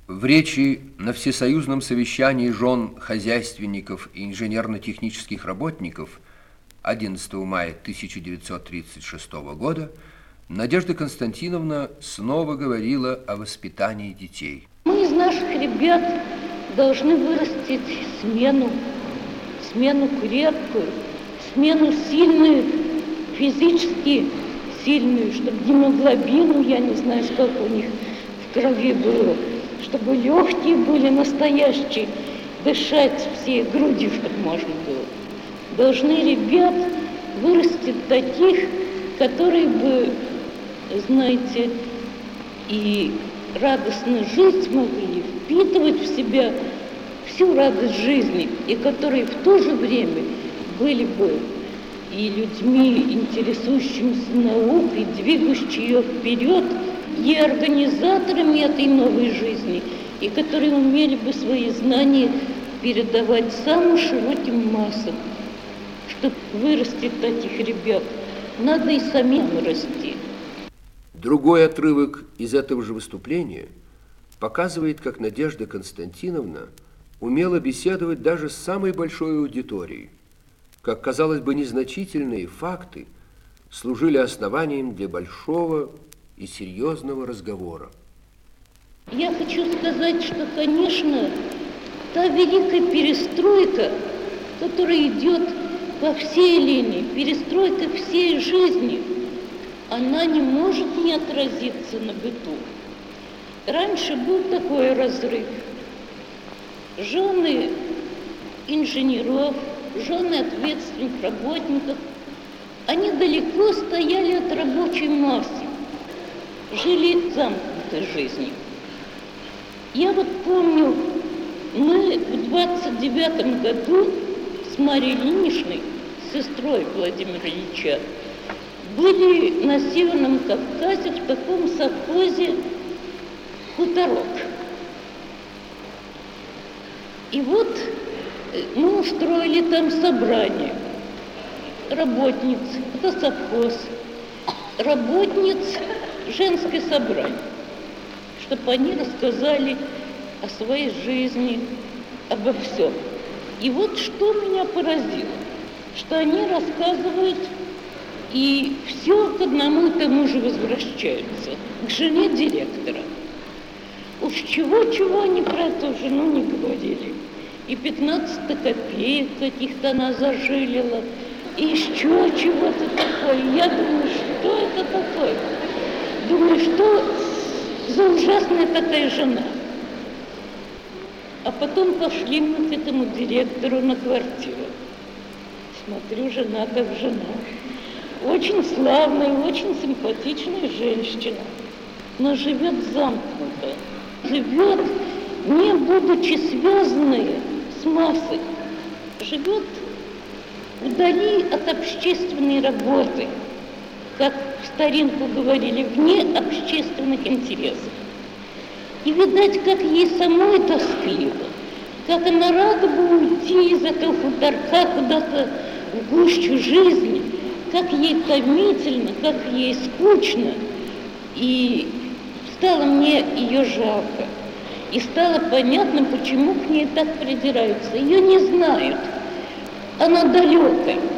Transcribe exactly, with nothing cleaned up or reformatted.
В речи на всесоюзном совещании жен хозяйственников и инженерно-технических работников одиннадцатого мая тысяча девятьсот тридцать шестого года Надежда Константиновна снова говорила о воспитании детей. Мы из наших ребят должны вырастить смену, смену крепкую, смену сильную, физически сильную, чтобы гемоглобину, я не знаю, сколько у них в крови было, чтобы легкие были настоящие, дышать всей грудью, чтобы можно было. Должны ребят вырастить таких, которые бы, знаете, и радостно жить могли, впитывать в себя всю радость жизни, и которые в то же время были бы и людьми, интересующимися наукой, двигающими ее вперед, и организаторами этой новой жизни, и которые умели бы свои знания передавать самым широким массам. Чтобы вырастить таких ребят, надо и самим расти. Другой отрывок из этого же выступления показывает, как Надежда Константиновна умела беседовать даже с самой большой аудиторией, как, казалось бы, незначительные факты служили основанием для большого и серьезного разговора. Я хочу сказать, что, конечно, та великая перестройка, которая идет по всей линии, перестройка всей жизни, она не может не отразиться на быту. Раньше был такой разрыв. Жены инженеров, жены ответственных работников, они далеко стояли от рабочей массы, жили замкнутой жизнью. Я вот помню, мы в двадцать девятом году с Марьей Ильиничной, сестрой Владимира Ильича, были на Северном Кавказе в таком совхозе «Хуторок». И вот мы устроили там собрание работниц, это совхоз, работниц, женское собрание, чтобы они рассказали о своей жизни, обо всем. И вот что меня поразило, что они рассказывают, и все к одному и тому же возвращаются, к жене директора. Уж чего-чего они про эту жену не говорили. И пятнадцать копеек каких-то она зажилила, и еще чего-то такое. Я думаю, что это такое? Думаю, что за ужасная такая жена. А потом пошли мы к этому директору на квартиру. Смотрю, жена как жена. Очень славная, очень симпатичная женщина, но живет замкнуто, живет, не будучи связанной с массой, живет вдали от общественной работы, как в старинку говорили, вне общественных интересов. И видать, как ей самой тоскливо, как она рада бы уйти из этого хуторка куда-то в гущу жизни, как ей томительно, как ей скучно. И стало мне ее жалко. И стало понятно, почему к ней так придираются. Ее не знают. Она далекая.